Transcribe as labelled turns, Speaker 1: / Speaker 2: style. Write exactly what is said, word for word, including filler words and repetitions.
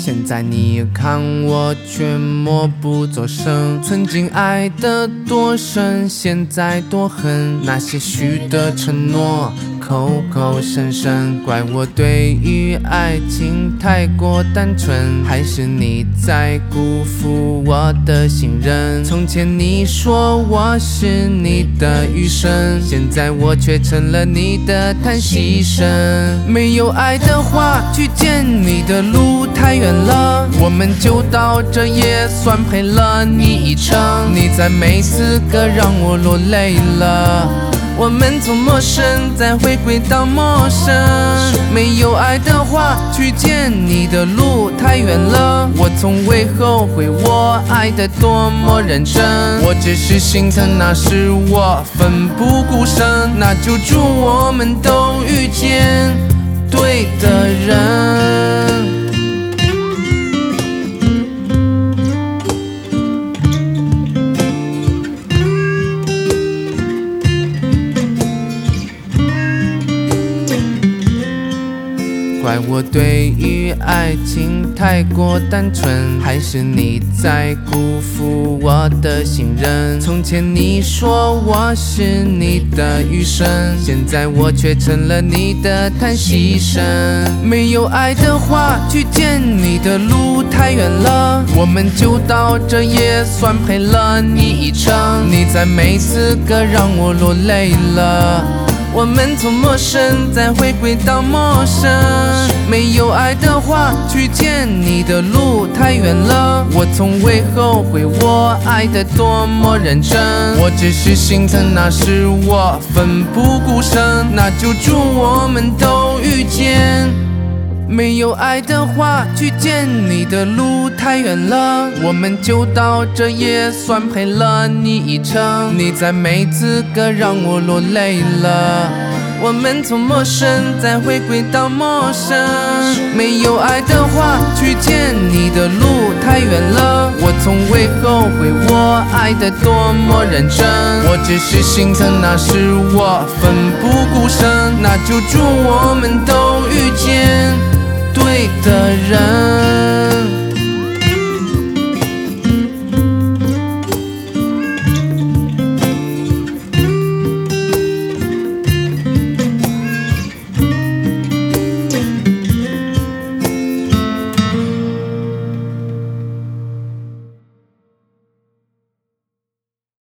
Speaker 1: 现在你看我却默不作声。曾经爱得多深，现在多恨。那些许的承诺，口口声声，怪我对于爱情太过单纯，还是你在辜负我的信任？从前你说我是你的余生，现在我却成了你的叹息声。没有爱的话，去见你的路太远了，我们就到这也算陪了你一程。你在每次个让我落泪了，我们从陌生再回归到陌生。没有爱的话，去见你的路太远了，我从未后悔我爱得多么认真。我只是心疼那时我奋不顾身，那就祝我们都遇见对的人。怪我对于爱情太过单纯，还是你在辜负我的信任？从前你说我是你的余生，现在我却成了你的叹息声。没有爱的话，去见你的路太远了，我们就到这也算陪了你一程。你在每次个让我落泪了，我们从陌生再回归到陌生。没有爱的话，去见你的路太远了，我从未后悔我爱得多么认真。我只是心疼那时我奋不顾身，那就祝我们都遇见。没有爱的话，去见你的路太远了，我们就到这也算陪了你一程。你在每次个让我落泪了，我们从陌生再回归到陌生。没有爱的话，去见你的路太远了，我从未后悔我爱得多么认真。我只是心疼那时我奋不顾身，那就祝我们都遇见对的人。